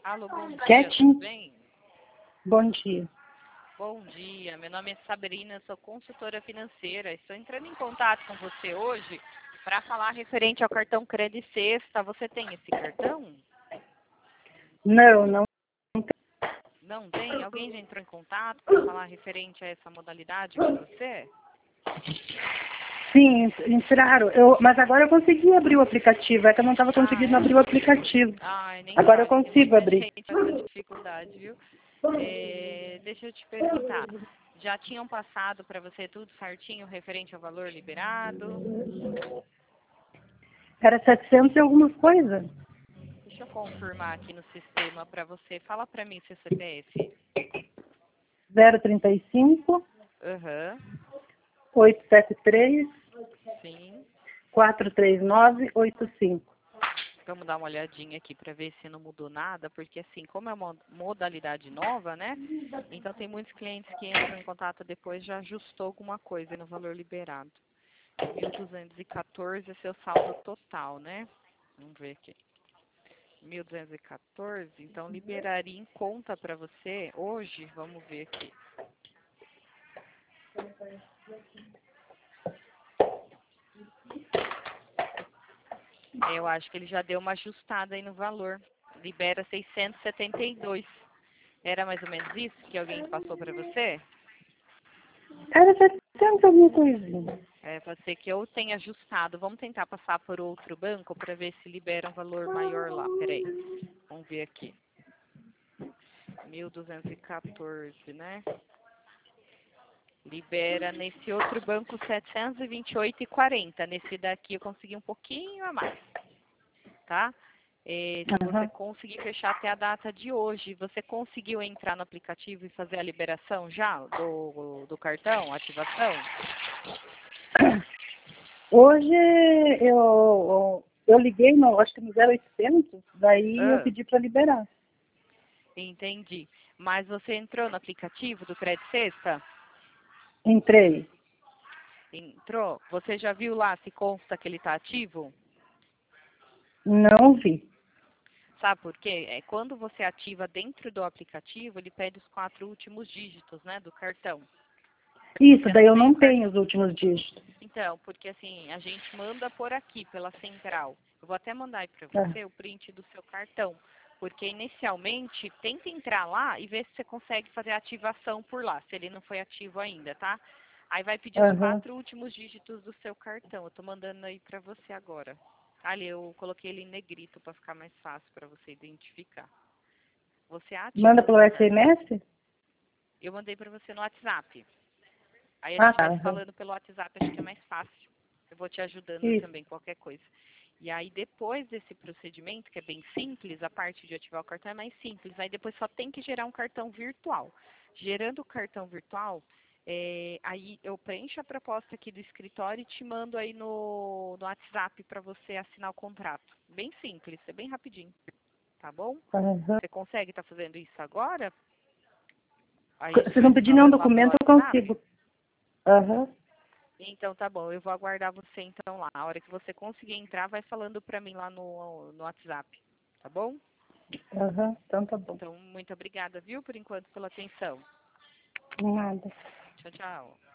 Alô, bom dia, Quietinho. tudo bem? Bom dia. Bom dia, meu nome é Sabrina, sou consultora financeira. Estou entrando em contato com você hoje para falar referente ao cartão Credit Sexta. Você tem esse cartão? Não. Não tem? Alguém já entrou em contato para falar referente a essa modalidade com você? Sim, entraram. Mas agora eu consegui abrir o aplicativo. É que eu não estava conseguindo abrir o aplicativo. Ai, nem Agora eu fale que consigo muita abrir. gente tem essa dificuldade, viu? Deixa eu te perguntar. Já tinham passado para você tudo certinho referente ao valor liberado? Era 700 e alguma coisa. Deixa eu confirmar aqui no sistema para você. Fala para mim seu CPF. 035 Aham, 873 sim. 43985. Vamos dar uma olhadinha aqui para ver se não mudou nada, porque assim, como é uma modalidade nova, né? Então tem muitos clientes que entram em contato depois já ajustou alguma coisa no valor liberado. 1.214 é seu saldo total, né? Vamos ver aqui. 1.214, então liberaria em conta para você hoje, vamos ver aqui. Eu acho que ele já deu uma ajustada aí no valor. Libera 672. Era mais ou menos isso que alguém passou para você? Era 700 e alguma coisinha. Pode ser que eu tenha ajustado. Vamos tentar passar por outro banco para ver se libera um valor maior lá. Peraí. Vamos ver aqui. 1.214, né? Libera nesse outro banco 728,40. Nesse daqui eu consegui um pouquinho a mais, tá? Se você conseguir fechar até a data de hoje, você conseguiu entrar no aplicativo e fazer a liberação já do cartão, ativação? Hoje eu liguei, acho que no 0800, daí eu pedi para liberar. Entendi. Mas você entrou no aplicativo do Credit Sexta? Entrei. Entrou? Você já viu lá se consta que ele está ativo? Não vi. Sabe por quê? Quando você ativa dentro do aplicativo, ele pede os 4 últimos dígitos, né, do cartão. Isso, daí eu não tenho os últimos dígitos. Então, porque assim, a gente manda por aqui, pela central. Eu vou até mandar aí para você o print do seu cartão. Porque inicialmente, tenta entrar lá e ver se você consegue fazer a ativação por lá, se ele não foi ativo ainda, tá? Aí vai pedir os 4 últimos dígitos do seu cartão. Eu tô mandando aí para você agora. Ali, eu coloquei ele em negrito para ficar mais fácil para você identificar. Você ativa. Manda pelo SMS? Eu mandei para você no WhatsApp. Aí a gente vai se falando pelo WhatsApp, acho que é mais fácil. Eu vou te ajudando também, qualquer coisa. E aí, depois desse procedimento, que é bem simples, a parte de ativar o cartão é mais simples. Aí depois só tem que gerar um cartão virtual. Gerando o cartão virtual, aí eu preencho a proposta aqui do escritório e te mando aí no WhatsApp para você assinar o contrato. Bem simples, é bem rapidinho. Tá bom? Você consegue estar fazendo isso agora? Aí se não pedir nenhum documento, eu consigo. Então tá bom, eu vou aguardar você então lá. A hora que você conseguir entrar, vai falando pra mim lá no WhatsApp, tá bom? Então tá bom. Então, muito obrigada, viu, por enquanto, pela atenção. Nada. Tchau, tchau.